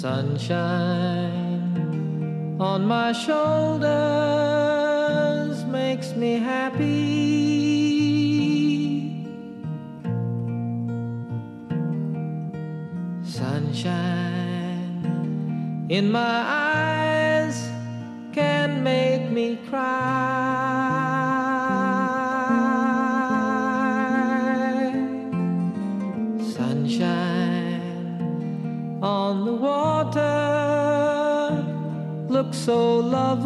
Sunshine on my shoulders makes me happy. Sunshine in my eyes can make me cry. Sunshine on the water looks so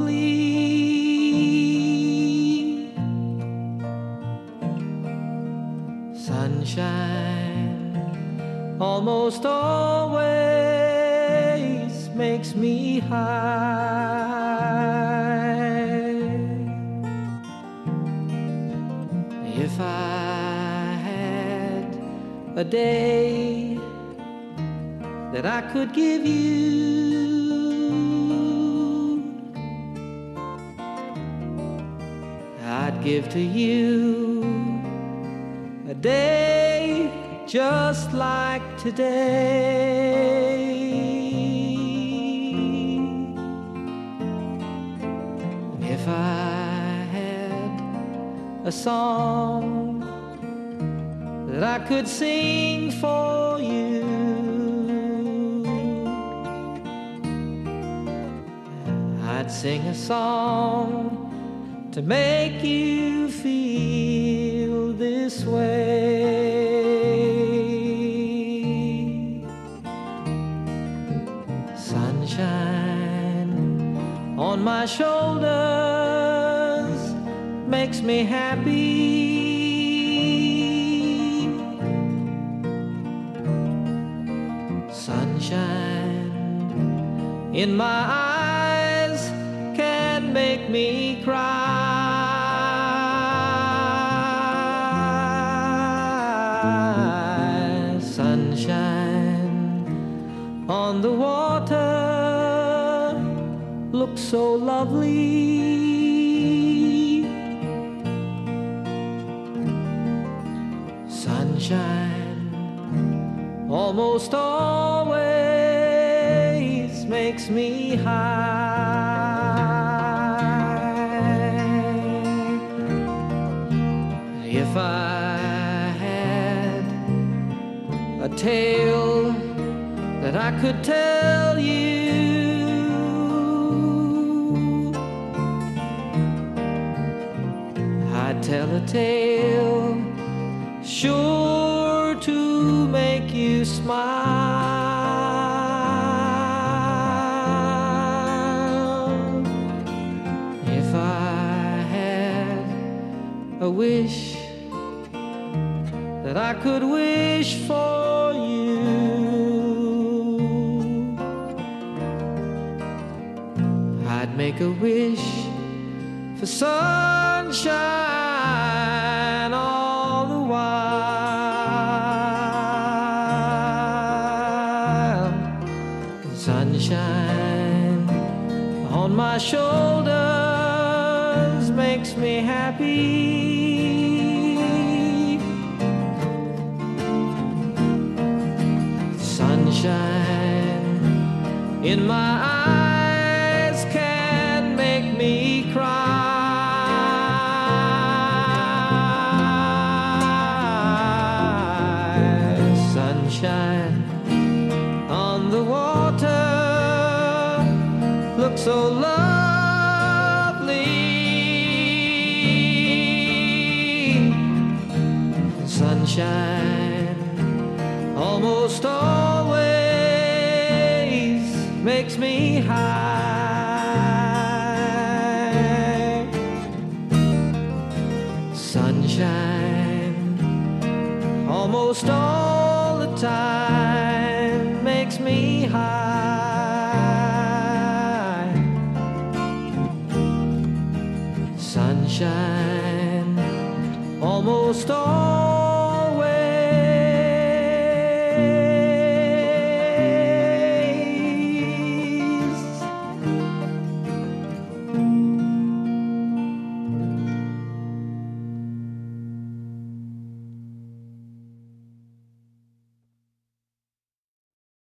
lovely. Sunshine almost always makes me high. If I had a day that I could give you, I'd give to you a day just like today. If I had a song that I could sing for you, I'd sing a song to make you feel this way. Sunshine on my shoulders makes me happy. Sunshine in my eyes can make me cry. Sunshine on the water looks so lovely. Sunshine almost always makes me high. If I had a tale that I could tell you, I'd tell a tale sure to make you smile. If I had a wish that I could wish for you, I'd make a wish for sunshine all the while. Sunshine on my shoulders makes me happy. Sunshine in my eyes can make me cry. Sunshine on the water looks so lovely. Sunshine almost always makes me high. Sunshine almost all the time makes me high. Sunshine almost all